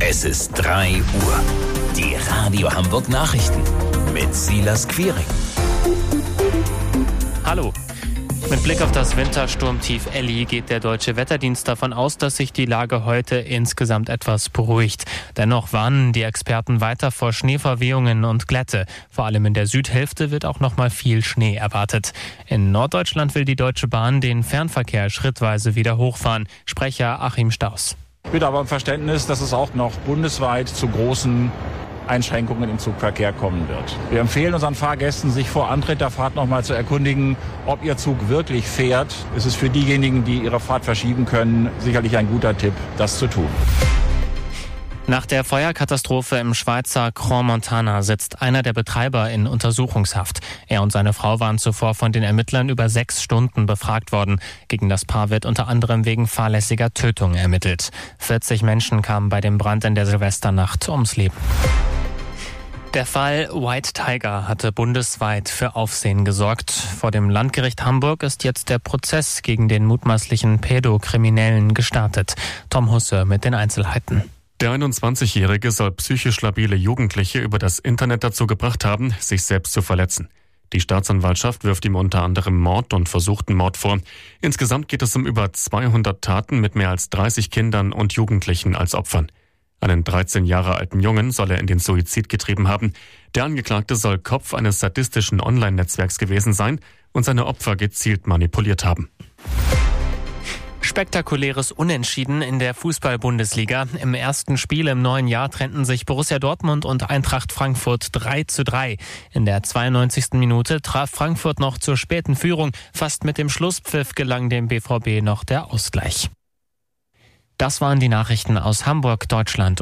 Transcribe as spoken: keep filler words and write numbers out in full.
Es ist drei Uhr. Die Radio Hamburg Nachrichten mit Silas Quiring. Hallo. Mit Blick auf das Wintersturmtief Elli geht der Deutsche Wetterdienst davon aus, dass sich die Lage heute insgesamt etwas beruhigt. Dennoch warnen die Experten weiter vor Schneeverwehungen und Glätte. Vor allem in der Südhälfte wird auch noch mal viel Schnee erwartet. In Norddeutschland will die Deutsche Bahn den Fernverkehr schrittweise wieder hochfahren. Sprecher Achim Staus. Ich bitte aber um Verständnis, dass es auch noch bundesweit zu großen Einschränkungen im Zugverkehr kommen wird. Wir empfehlen unseren Fahrgästen, sich vor Antritt der Fahrt noch mal zu erkundigen, ob ihr Zug wirklich fährt. Es ist für diejenigen, die ihre Fahrt verschieben können, sicherlich ein guter Tipp, das zu tun. Nach der Feuerkatastrophe im Schweizer Crans-Montana sitzt einer der Betreiber in Untersuchungshaft. Er und seine Frau waren zuvor von den Ermittlern über sechs Stunden befragt worden. Gegen das Paar wird unter anderem wegen fahrlässiger Tötung ermittelt. vierzig Menschen kamen bei dem Brand in der Silvesternacht ums Leben. Der Fall White Tiger hatte bundesweit für Aufsehen gesorgt. Vor dem Landgericht Hamburg ist jetzt der Prozess gegen den mutmaßlichen Pädokriminellen gestartet. Tom Husse mit den Einzelheiten. Der einundzwanzigjährige soll psychisch labile Jugendliche über das Internet dazu gebracht haben, sich selbst zu verletzen. Die Staatsanwaltschaft wirft ihm unter anderem Mord und versuchten Mord vor. Insgesamt geht es um über zweihundert Taten mit mehr als dreißig Kindern und Jugendlichen als Opfern. Einen dreizehn Jahre alten Jungen soll er in den Suizid getrieben haben. Der Angeklagte soll Kopf eines sadistischen Online-Netzwerks gewesen sein und seine Opfer gezielt manipuliert haben. Spektakuläres Unentschieden in der Fußball-Bundesliga. Im ersten Spiel im neuen Jahr trennten sich Borussia Dortmund und Eintracht Frankfurt drei zu drei. In der zweiundneunzigsten Minute traf Frankfurt noch zur späten Führung. Fast mit dem Schlusspfiff gelang dem B V B noch der Ausgleich. Das waren die Nachrichten aus Hamburg, Deutschland